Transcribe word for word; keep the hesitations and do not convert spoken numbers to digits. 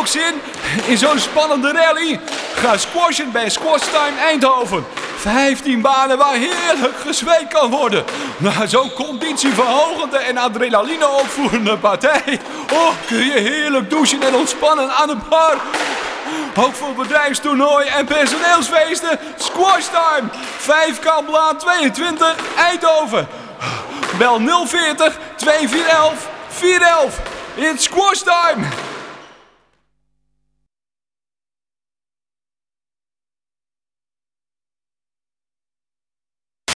ook zin in zo'n spannende rally? Ga squashen bij Squash Time Eindhoven. vijftien banen waar heerlijk gezweet kan worden. Na zo'n conditieverhogende en adrenaline opvoerende partij. Oh, kun je heerlijk douchen en ontspannen aan de bar. Ook voor bedrijfstoernooien en personeelsfeesten. Squash Time. vijf Kamplaan tweeëntwintig Eindhoven. Bel nul veertig twee vier elf vier elf. It's Squash Time.